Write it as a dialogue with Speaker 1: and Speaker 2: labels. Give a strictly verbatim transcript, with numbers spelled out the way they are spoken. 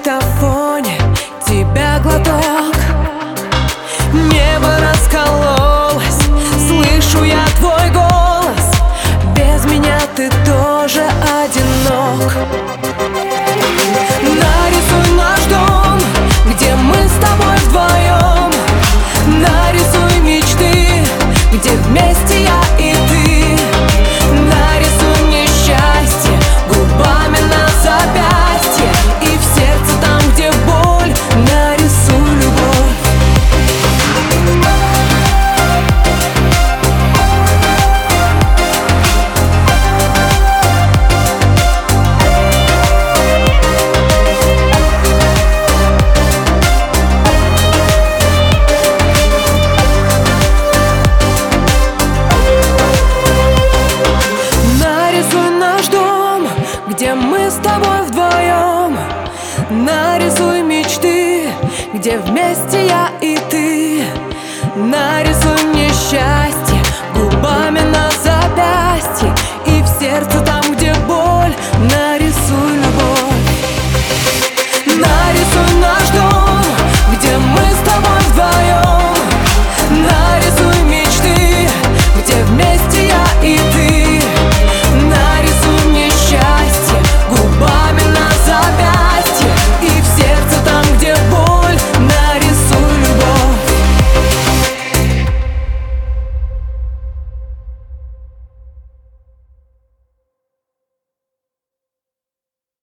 Speaker 1: диктофоне тебя глоток. Небо раскололось, слышу я твой голос. Без меня ты тоже одинок. Нарисуй наш дом, где мы с тобой вдвоем. Нарисуй мечты, где вместе я и ты. Нарисуй мне счастье губами на запястье, и в сердце там, где боль, нарисуй любовь. Где мы с тобой вдвоем. Нарисуй мечты, где вместе я и ты. Нарисуй мне счастье губами на запястье, и в сердце там,